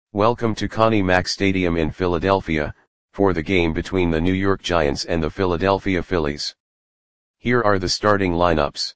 Welcome to Connie Mack Stadium in Philadelphia, for the game between the New York Giants and the Philadelphia Phillies. Here are the starting lineups.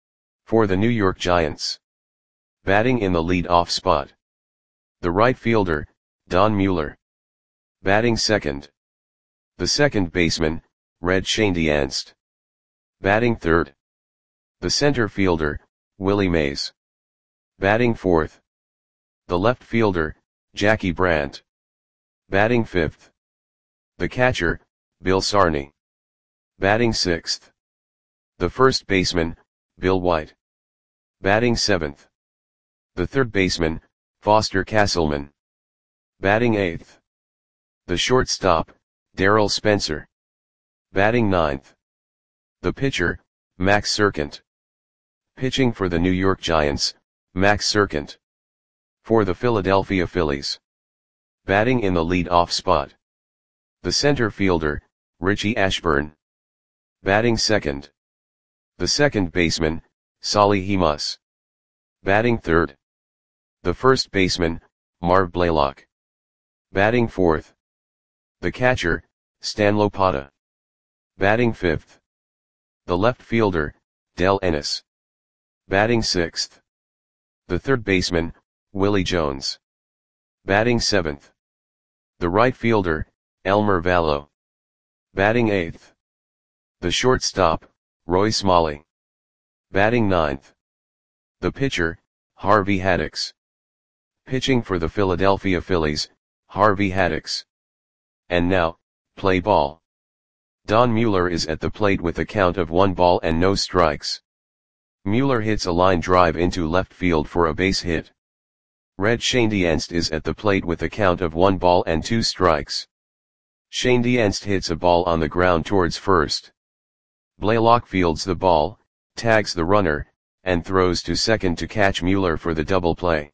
For the New York Giants. Batting in the lead-off spot. The right fielder, Don Mueller. Batting second. The second baseman, Red Schoendienst. Batting third. The center fielder, Willie Mays. Batting fourth. The left fielder, Jackie Brandt. Batting fifth. The catcher, Bill Sarney. Batting sixth. The first baseman, Bill White. Batting seventh. The third baseman, Foster Castleman. Batting eighth. The shortstop, Darryl Spencer. Batting ninth. The pitcher, Max Serkent. Pitching for the New York Giants, Max Serkent. For the Philadelphia Phillies. Batting in the lead-off spot. The center fielder, Richie Ashburn. Batting second. The second baseman, Solly Hemus. Batting third. The first baseman, Marv Blaylock. Batting fourth. The catcher, Stan Lopata. Batting fifth. The left fielder, Del Ennis. Batting sixth. The third baseman, Willie Jones. Batting seventh. The right fielder, Elmer Vallow. Batting eighth. The shortstop, Roy Smalley. Batting ninth. The pitcher, Harvey Haddix. Pitching for the Philadelphia Phillies, Harvey Haddix. And now, play ball. Don Mueller is at the plate with a count of 1 ball and no strikes. Mueller hits a line drive into left field for a base hit. Red Schoendienst is at the plate with a count of 1 ball and 2 strikes. Schoendienst hits a ball on the ground towards first. Blaylock fields the ball, tags the runner, and throws to second to catch Mueller for the double play.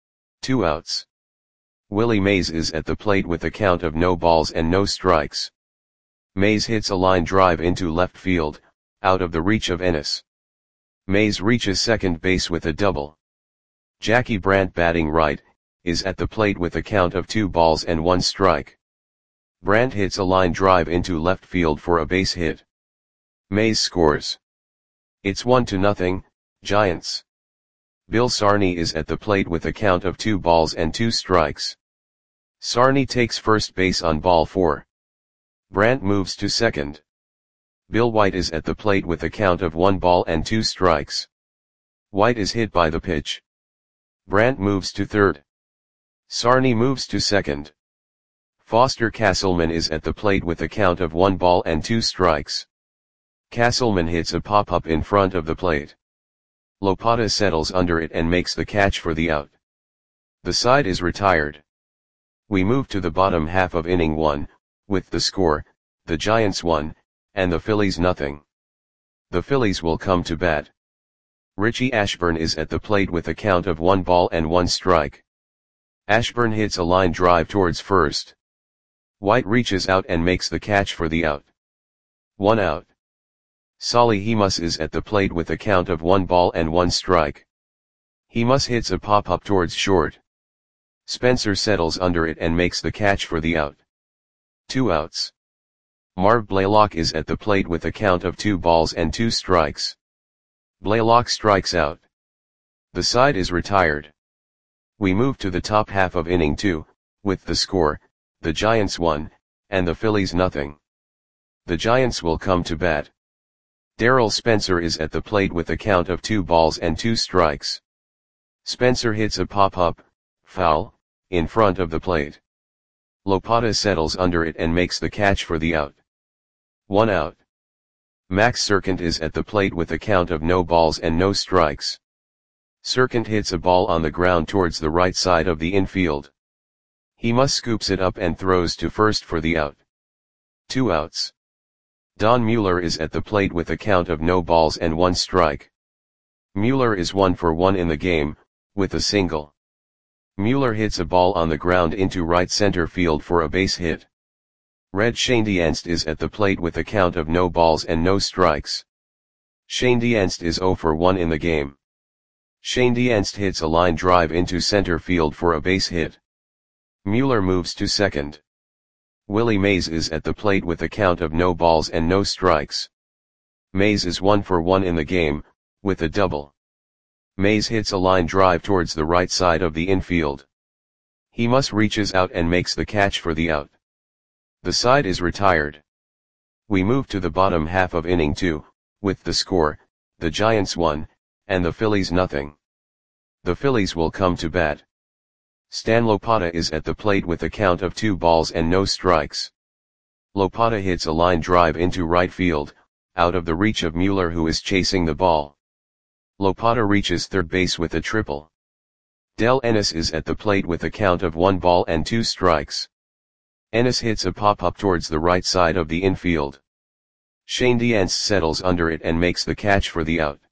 2 outs. Willie Mays is at the plate with a count of no balls and no strikes. Mays hits a line drive into left field, out of the reach of Ennis. Mays reaches second base with a double. Jackie Brandt, batting right, is at the plate with a count of 2 balls and 1 strike. Brandt hits a line drive into left field for a base hit. Mays scores. It's 1-0, Giants. Bill Sarney is at the plate with a count of 2 balls and 2 strikes. Sarney takes first base on ball 4. Brandt moves to second. Bill White is at the plate with a count of 1 ball and 2 strikes. White is hit by the pitch. Brandt moves to third. Sarney moves to second. Foster Castleman is at the plate with a count of 1 ball and 2 strikes. Castleman hits a pop-up in front of the plate. Lopata settles under it and makes the catch for the out. The side is retired. We move to the bottom half of inning 1, with the score, the Giants 1, and the Phillies 0. The Phillies will come to bat. Richie Ashburn is at the plate with a count of 1 ball and 1 strike. Ashburn hits a line drive towards first. White reaches out and makes the catch for the out. 1 out. Solly Hemus is at the plate with a count of 1 ball and 1 strike. Hemus hits a pop-up towards short. Spencer settles under it and makes the catch for the out. 2 outs. Marv Blaylock is at the plate with a count of 2 balls and 2 strikes. Blaylock strikes out. The side is retired. We move to the top half of inning 2, with the score, the Giants 1, and the Phillies 0. The Giants will come to bat. Darryl Spencer is at the plate with a count of 2 balls and 2 strikes. Spencer hits a pop-up, foul, in front of the plate. Lopata settles under it and makes the catch for the out. 1 out. Max Serkent is at the plate with a count of no balls and no strikes. Serkent hits a ball on the ground towards the right side of the infield. Hemus scoops it up and throws to first for the out. 2 outs. Don Mueller is at the plate with a count of no balls and 1 strike. Mueller is 1 for 1 in the game, with a single. Mueller hits a ball on the ground into right center field for a base hit. Red Schoendienst is at the plate with a count of no balls and no strikes. Schoendienst is 0 for 1 in the game. Schoendienst hits a line drive into center field for a base hit. Mueller moves to second. Willie Mays is at the plate with a count of no balls and no strikes. Mays is 1 for 1 in the game, with a double. Mays hits a line drive towards the right side of the infield. He must reaches out and makes the catch for the out. The side is retired. We move to the bottom half of inning 2, with the score, the Giants 1, and the Phillies nothing. The Phillies will come to bat. Stan Lopata is at the plate with a count of 2 balls and no strikes. Lopata hits a line drive into right field, out of the reach of Mueller, who is chasing the ball. Lopata reaches third base with a triple. Del Ennis is at the plate with a count of 1 ball and 2 strikes. Ennis hits a pop-up towards the right side of the infield. Shane Diance settles under it and makes the catch for the out.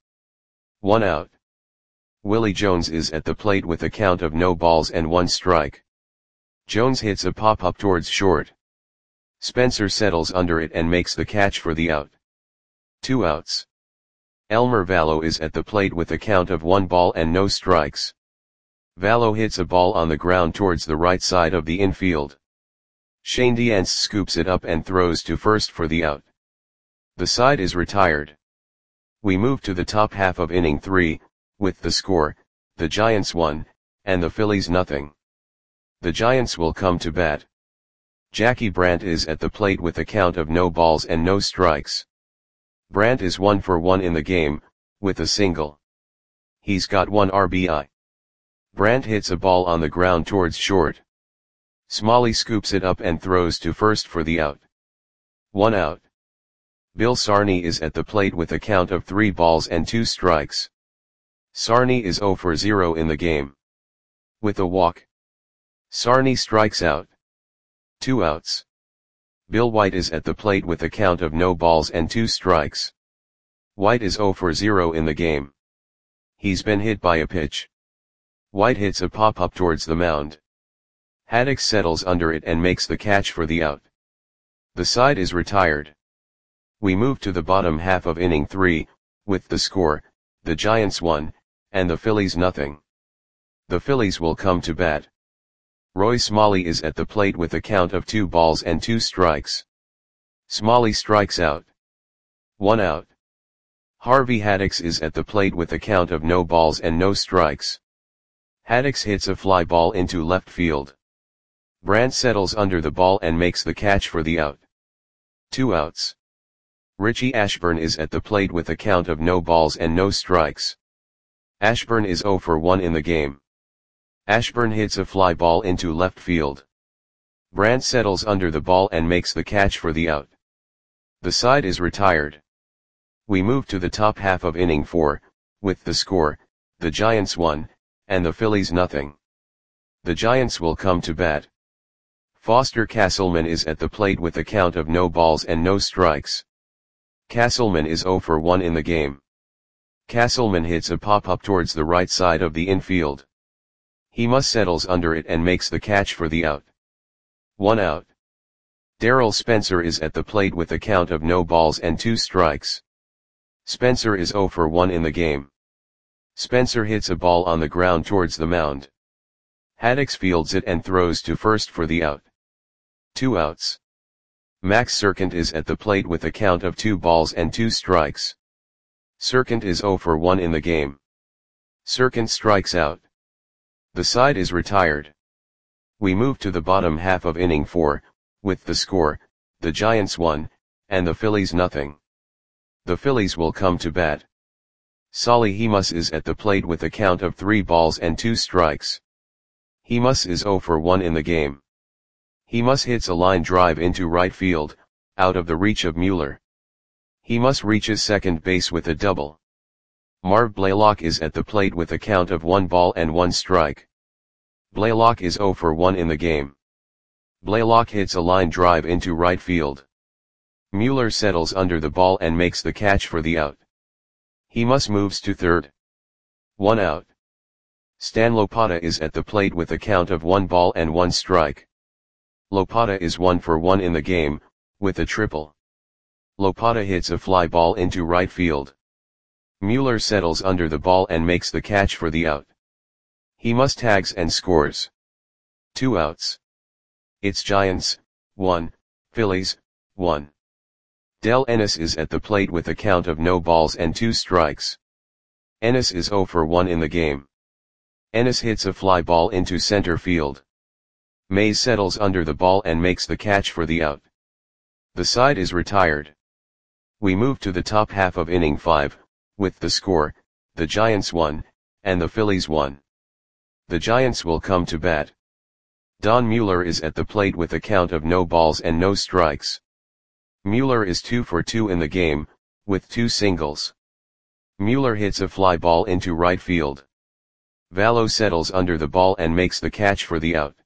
1 out. Willie Jones is at the plate with a count of no balls and 1 strike. Jones hits a pop-up towards short. Spencer settles under it and makes the catch for the out. 2 outs. Elmer Vallo is at the plate with a count of 1 ball and no strikes. Vallo hits a ball on the ground towards the right side of the infield. Shane Diance scoops it up and throws to first for the out. The side is retired. We move to the top half of inning 3, with the score, the Giants 1, and the Phillies nothing. The Giants will come to bat. Jackie Brandt is at the plate with a count of no balls and no strikes. Brandt is 1 for 1 in the game, with a single. He's got 1 RBI. Brandt hits a ball on the ground towards short. Smalley scoops it up and throws to first for the out. 1 out. Bill Sarney is at the plate with a count of 3 balls and 2 strikes. Sarney is 0 for 0 in the game. With a walk. Sarney strikes out. 2 outs. Bill White is at the plate with a count of no balls and 2 strikes. White is 0 for 0 in the game. He's been hit by a pitch. White hits a pop-up towards the mound. Haddix settles under it and makes the catch for the out. The side is retired. We move to the bottom half of inning 3, with the score, the Giants 1, and the Phillies nothing. The Phillies will come to bat. Roy Smalley is at the plate with a count of 2 balls and 2 strikes. Smalley strikes out. 1 out. Harvey Haddix is at the plate with a count of no balls and no strikes. Haddix hits a fly ball into left field. Brandt settles under the ball and makes the catch for the out. 2 outs. Richie Ashburn is at the plate with a count of no balls and no strikes. Ashburn is 0 for 1 in the game. Ashburn hits a fly ball into left field. Brandt settles under the ball and makes the catch for the out. The side is retired. We move to the top half of inning 4, with the score, the Giants 1, and the Phillies nothing. The Giants will come to bat. Foster Castleman is at the plate with a count of no balls and no strikes. Castleman is 0 for 1 in the game. Castleman hits a pop-up towards the right side of the infield. He must settles under it and makes the catch for the out. 1 out. Darrell Spencer is at the plate with a count of no balls and 2 strikes. Spencer is 0 for 1 in the game. Spencer hits a ball on the ground towards the mound. Haddix fields it and throws to first for the out. 2 outs. Max Serkant is at the plate with a count of 2 balls and 2 strikes. Serkant is 0 for 1 in the game. Serkant strikes out. The side is retired. We move to the bottom half of inning 4, with the score, the Giants 1, and the Phillies nothing. The Phillies will come to bat. Solly Hemus is at the plate with a count of 3 balls and 2 strikes. Hemus is 0 for 1 in the game. Hemus hits a line drive into right field, out of the reach of Mueller. Hemus reaches second base with a double. Marv Blaylock is at the plate with a count of 1 ball and 1 strike. Blaylock is 0 for 1 in the game. Blaylock hits a line drive into right field. Mueller settles under the ball and makes the catch for the out. Hemus moves to third. 1 out. Stan Lopata is at the plate with a count of 1 ball and 1 strike. Lopata is 1 for 1 in the game, with a triple. Lopata hits a fly ball into right field. Mueller settles under the ball and makes the catch for the out. Hemus tags and scores. 2 outs. It's Giants, 1, Phillies, 1. Del Ennis is at the plate with a count of no balls and 2 strikes. Ennis is 0 for 1 in the game. Ennis hits a fly ball into center field. Mays settles under the ball and makes the catch for the out. The side is retired. We move to the top half of inning 5, with the score, the Giants 1, and the Phillies 1. The Giants will come to bat. Don Mueller is at the plate with a count of no balls and no strikes. Mueller is 2 for 2 in the game, with 2 singles. Mueller hits a fly ball into right field. Vallo settles under the ball and makes the catch for the out.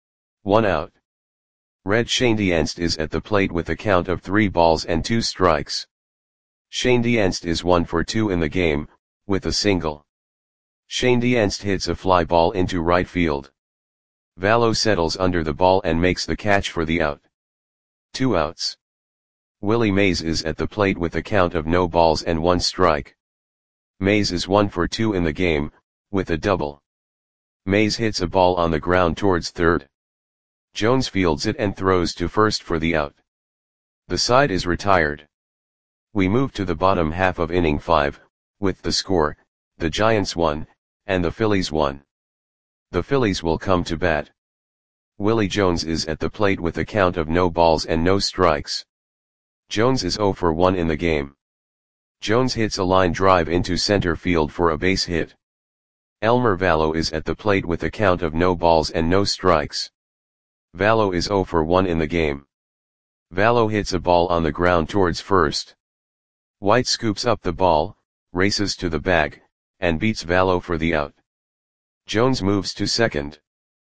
1 out. Red Schoendienst is at the plate with a count of 3 balls and 2 strikes. Schoendienst is 1 for 2 in the game, with a single. Schoendienst hits a fly ball into right field. Vallo settles under the ball and makes the catch for the out. 2 outs. Willie Mays is at the plate with a count of no balls and 1 strike. Mays is 1 for 2 in the game, with a double. Mays hits a ball on the ground towards third. Jones fields it and throws to first for the out. The side is retired. We move to the bottom half of inning 5, with the score, the Giants 1, and the Phillies 1. The Phillies will come to bat. Willie Jones is at the plate with a count of no balls and no strikes. Jones is 0 for 1 in the game. Jones hits a line drive into center field for a base hit. Elmer Vallo is at the plate with a count of no balls and no strikes. Vallo is 0 for 1 in the game. Vallo hits a ball on the ground towards first. White scoops up the ball, races to the bag, and beats Vallo for the out. Jones moves to second.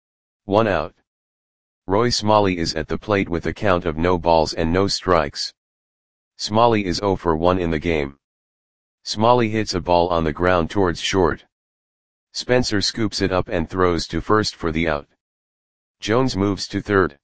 1 out. Roy Smalley is at the plate with a count of no balls and no strikes. Smalley is 0 for 1 in the game. Smalley hits a ball on the ground towards short. Spencer scoops it up and throws to first for the out. Jones moves to third.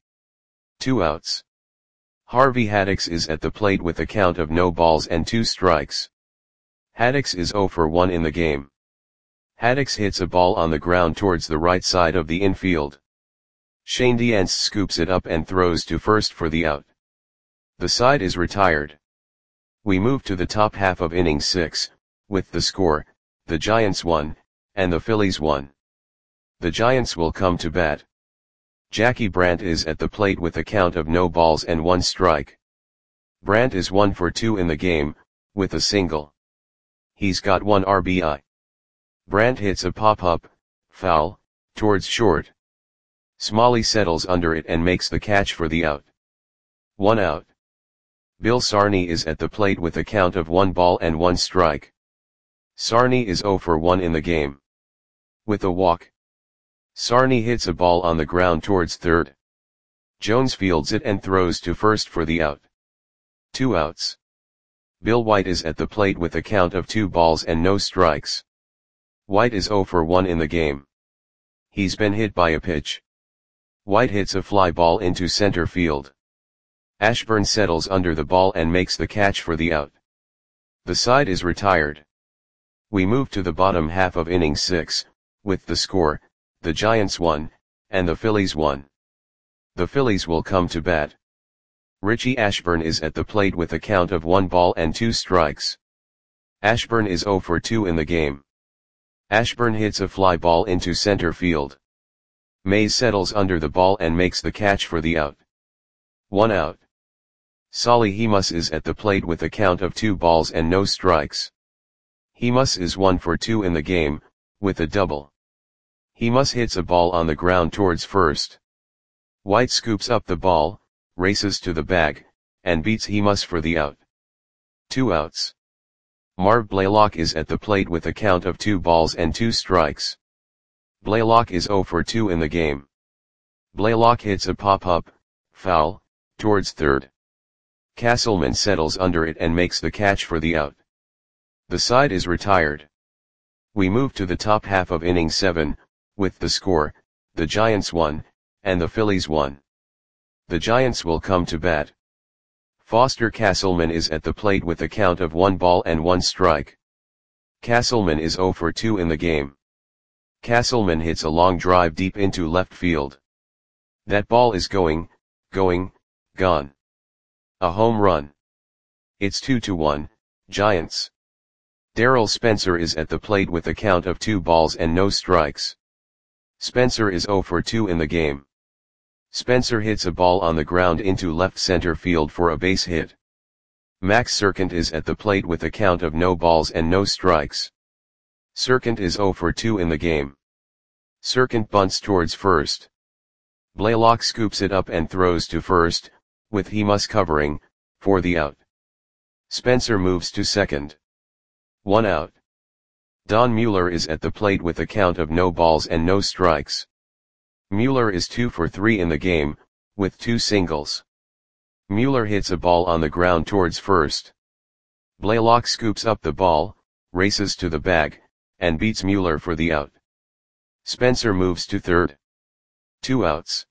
2 outs. Harvey Haddix is at the plate with a count of no balls and 2 strikes. Haddix is 0 for 1 in the game. Haddix hits a ball on the ground towards the right side of the infield. Schoendienst scoops it up and throws to first for the out. The side is retired. We move to the top half of inning 6, with the score, the Giants 1, and the Phillies 1. The Giants will come to bat. Jackie Brandt is at the plate with a count of no balls and 1 strike. Brandt is 1 for 2 in the game, with a single. He's got 1 RBI. Brandt hits a pop-up, foul, towards short. Smalley settles under it and makes the catch for the out. 1 out. Bill Sarney is at the plate with a count of 1 ball and 1 strike. Sarney is 0 for 1 in the game. With a walk. Sarney hits a ball on the ground towards third. Jones fields it and throws to first for the out. 2 outs. Bill White is at the plate with a count of 2 balls and no strikes. White is 0 for 1 in the game. He's been hit by a pitch. White hits a fly ball into center field. Ashburn settles under the ball and makes the catch for the out. The side is retired. We move to the bottom half of inning 6, with the score, the Giants 1, and the Phillies 1. The Phillies will come to bat. Richie Ashburn is at the plate with a count of 1 ball and 2 strikes. Ashburn is 0 for 2 in the game. Ashburn hits a fly ball into center field. Mays settles under the ball and makes the catch for the out. 1 out. Solly Hemus is at the plate with a count of 2 balls and no strikes. Hemus is 1 for 2 in the game, with a double. Hemus hits a ball on the ground towards first. White scoops up the ball, races to the bag, and beats Hemus for the out. 2 outs. Marv Blaylock is at the plate with a count of 2 balls and 2 strikes. Blaylock is 0 for 2 in the game. Blaylock hits a pop-up, foul, towards third. Castleman settles under it and makes the catch for the out. The side is retired. We move to the top half of inning 7, with the score, the Giants 1, and the Phillies 1. The Giants will come to bat. Foster Castleman is at the plate with a count of 1 ball and 1 strike. Castleman is 0 for 2 in the game. Castleman hits a long drive deep into left field. That ball is going, gone. A home run. It's 2-1, Giants. Darryl Spencer is at the plate with a count of 2 balls and no strikes. Spencer is 0 for 2 in the game. Spencer hits a ball on the ground into left center field for a base hit. Max Serkant is at the plate with a count of no balls and no strikes. Serkant is 0 for 2 in the game. Serkant bunts towards first. Blaylock scoops it up and throws to first, with Hemus covering, for the out. Spencer moves to second. 1 out. Don Mueller is at the plate with a count of no balls and no strikes. Mueller is 2 for 3 in the game, with 2 singles. Mueller hits a ball on the ground towards first. Blaylock scoops up the ball, races to the bag, and beats Mueller for the out. Spencer moves to third. 2 outs.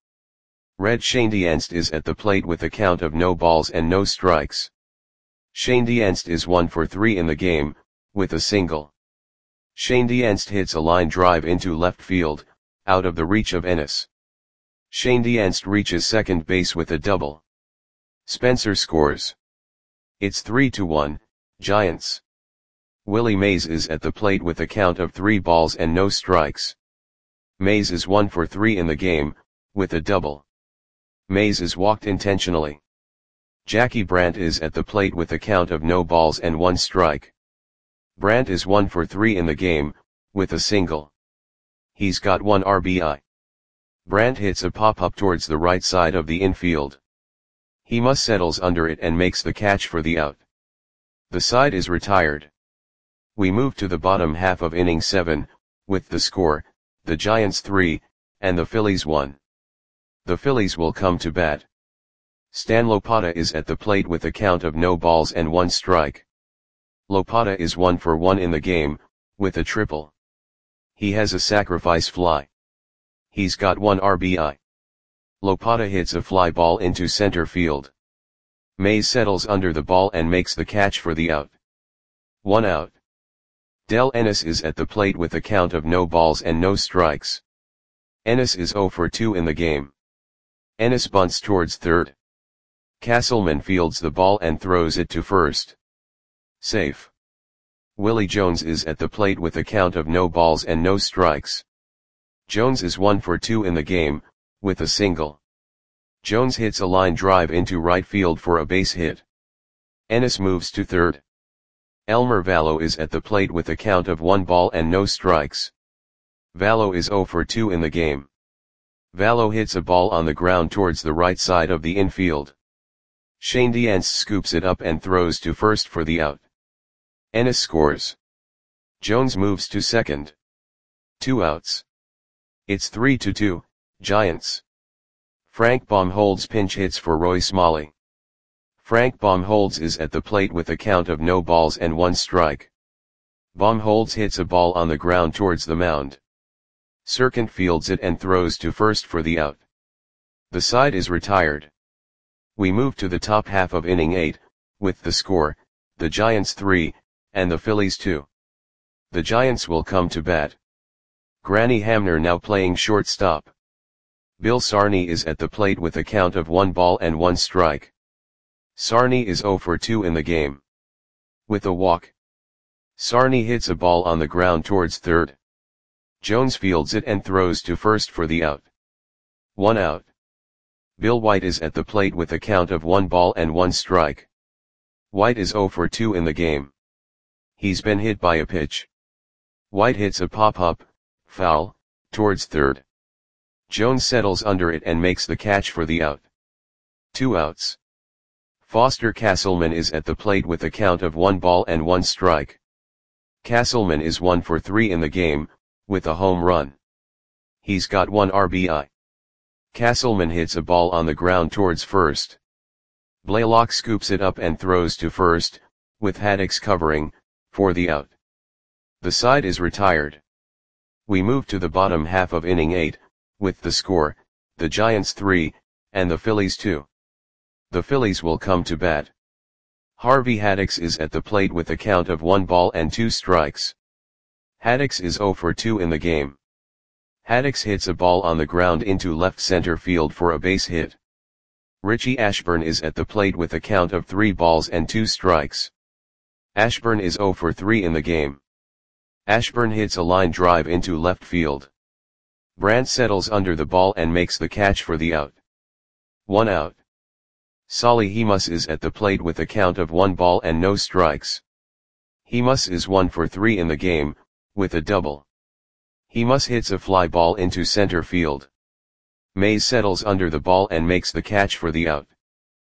Red Schoendienst is at the plate with a count of no balls and no strikes. Schoendienst is 1 for 3 in the game, with a single. Schoendienst hits a line drive into left field, out of the reach of Ennis. Schoendienst reaches second base with a double. Spencer scores. It's 3-1, Giants. Willie Mays is at the plate with a count of 3 balls and no strikes. Mays is 1 for 3 in the game, with a double. Mays is walked intentionally. Jackie Brandt is at the plate with a count of no balls and 1 strike. Brandt is 1 for 3 in the game, with a single. He's got 1 RBI. Brandt hits a pop-up towards the right side of the infield. Hemus settles under it and makes the catch for the out. The side is retired. We move to the bottom half of inning 7, with the score, the Giants 3, and the Phillies 1. The Phillies will come to bat. Stan Lopata is at the plate with a count of no balls and 1 strike. Lopata is 1 for 1 in the game, with a triple. He has a sacrifice fly. He's got 1 RBI. Lopata hits a fly ball into center field. Mays settles under the ball and makes the catch for the out. 1 out. Del Ennis is at the plate with a count of no balls and no strikes. Ennis is 0 for 2 in the game. Ennis bunts towards third. Castleman fields the ball and throws it to first. Safe. Willie Jones is at the plate with a count of no balls and no strikes. Jones is 1 for 2 in the game, with a single. Jones hits a line drive into right field for a base hit. Ennis moves to third. Elmer Vallow is at the plate with a count of 1 ball and no strikes. Vallow is 0 for 2 in the game. Vallow hits a ball on the ground towards the right side of the infield. Schoendienst scoops it up and throws to first for the out. Ennis scores. Jones moves to second. 2 outs. It's 3-2, Giants. Frank Baumholz pinch hits for Roy Smalley. Frank Baumholz is at the plate with a count of no balls and 1 strike. Baumholz hits a ball on the ground towards the mound. Serkant fields it and throws to first for the out. The side is retired. We move to the top half of inning 8, with the score, the Giants 3, and the Phillies 2. The Giants will come to bat. Granny Hamner now playing shortstop. Bill Sarney is at the plate with a count of 1 ball and 1 strike. Sarney is 0 for 2 in the game. With a walk. Sarney hits a ball on the ground towards third. Jones fields it and throws to first for the out. 1 out. Bill White is at the plate with a count of 1 ball and 1 strike. White is 0 for 2 in the game. He's been hit by a pitch. White hits a pop-up, foul, towards third. Jones settles under it and makes the catch for the out. 2 outs. Foster Castleman is at the plate with a count of 1 ball and 1 strike. Castleman is 1 for 3 in the game, with a home run. He's got 1 RBI. Castleman hits a ball on the ground towards first. Blaylock scoops it up and throws to first, with Haddix covering, for the out. The side is retired. We move to the bottom half of inning 8, with the score, the Giants 3, and the Phillies 2. The Phillies will come to bat. Harvey Haddix is at the plate with a count of 1 ball and 2 strikes. Haddix is 0 for 2 in the game. Haddix hits a ball on the ground into left center field for a base hit. Richie Ashburn is at the plate with a count of 3 balls and 2 strikes. Ashburn is 0 for 3 in the game. Ashburn hits a line drive into left field. Brandt settles under the ball and makes the catch for the out. 1 out. Solly Hemus is at the plate with a count of 1 ball and no strikes. Hemus is 1 for 3 in the game, with a double. Hemus hits a fly ball into center field. Mays settles under the ball and makes the catch for the out.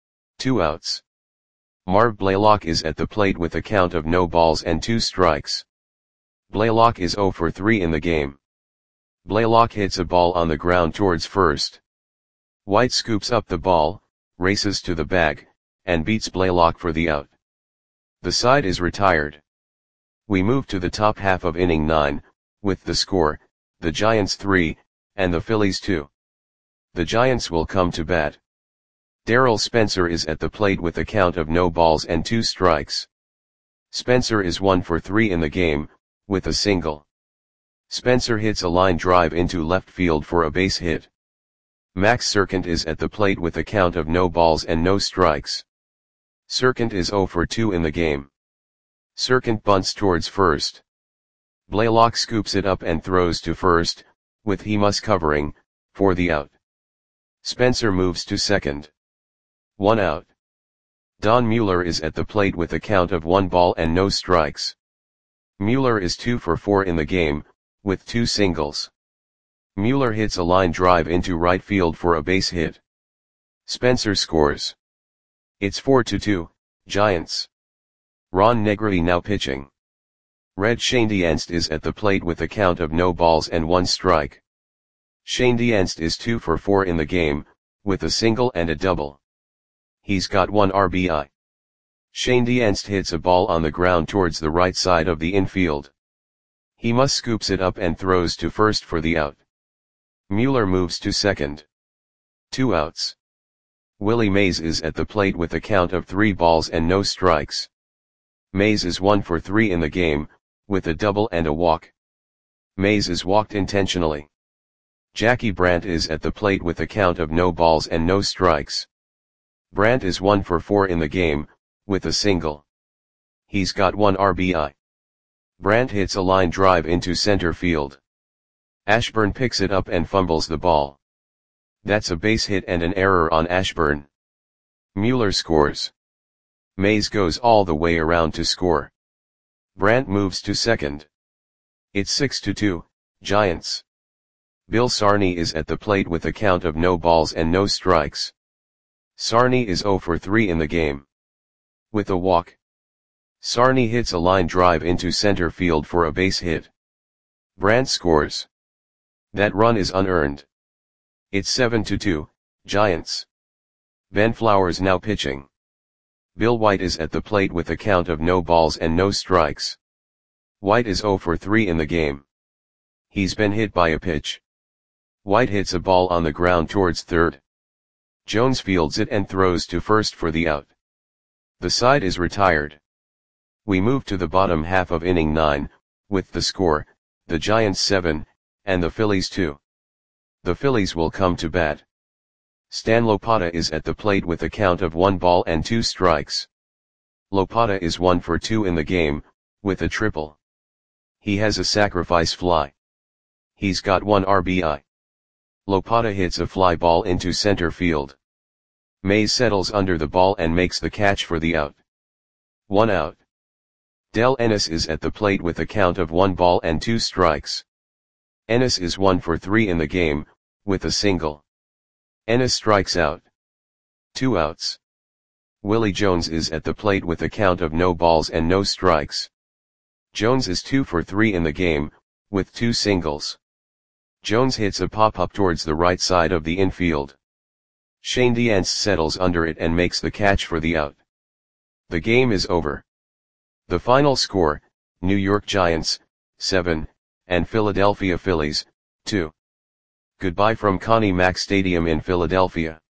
2 outs. Marv Blaylock is at the plate with a count of no balls and 2 strikes. Blaylock is 0 for 3 in the game. Blaylock hits a ball on the ground towards first. White scoops up the ball, races to the bag, and beats Blaylock for the out. The side is retired. We move to the top half of inning 9, with the score, the Giants 3, and the Phillies 2. The Giants will come to bat. Darrell Spencer is at the plate with a count of no balls and 2 strikes. Spencer is 1 for 3 in the game, with a single. Spencer hits a line drive into left field for a base hit. Max Serkant is at the plate with a count of no balls and no strikes. Serkant is 0 for 2 in the game. Serkant bunts towards first. Blaylock scoops it up and throws to first, with Hemus covering, for the out. Spencer moves to second. 1 out. Don Mueller is at the plate with a count of 1 ball and no strikes. Mueller is 2 for 4 in the game, with 2 singles. Mueller hits a line drive into right field for a base hit. Spencer scores. It's 4-2, Giants. Ron Negri now pitching. Red Schoendienst is at the plate with a count of no balls and 1 strike. Schoendienst is 2 for 4 in the game, with a single and a double. He's got 1 RBI. Schoendienst hits a ball on the ground towards the right side of the infield. Hemus scoops it up and throws to first for the out. Mueller moves to second. 2 outs. Willie Mays is at the plate with a count of 3 balls and no strikes. Mays is 1 for 3 in the game, with a double and a walk. Mays is walked intentionally. Jackie Brandt is at the plate with a count of no balls and no strikes. Brandt is 1 for 4 in the game, with a single. He's got 1 RBI. Brandt hits a line drive into center field. Ashburn picks it up and fumbles the ball. That's a base hit and an error on Ashburn. Mueller scores. Mays goes all the way around to score. Brandt moves to second. It's 6-2, Giants. Bill Sarney is at the plate with a count of no balls and no strikes. Sarney is 0 for 3 in the game. With a walk. Sarney hits a line drive into center field for a base hit. Brandt scores. That run is unearned. It's 7-2, Giants. Ben Flowers now pitching. Bill White is at the plate with a count of no balls and no strikes. White is 0 for 3 in the game. He's been hit by a pitch. White hits a ball on the ground towards third. Jones fields it and throws to first for the out. The side is retired. We move to the bottom half of inning 9, with the score, the Giants 7, and the Phillies 2. The Phillies will come to bat. Stan Lopata is at the plate with a count of 1 ball and 2 strikes. Lopata is 1 for 2 in the game, with a triple. He has a sacrifice fly. He's got 1 RBI. Lopata hits a fly ball into center field. Mays settles under the ball and makes the catch for the out. 1 out. Del Ennis is at the plate with a count of 1 ball and 2 strikes. Ennis is 1 for 3 in the game, with a single. Ennis strikes out. 2 outs. Willie Jones is at the plate with a count of no balls and no strikes. Jones is 2 for 3 in the game, with 2 singles. Jones hits a pop-up towards the right side of the infield. Schoendienst settles under it and makes the catch for the out. The game is over. The final score, New York Giants, 7, and Philadelphia Phillies, 2. Goodbye from Connie Mack Stadium in Philadelphia.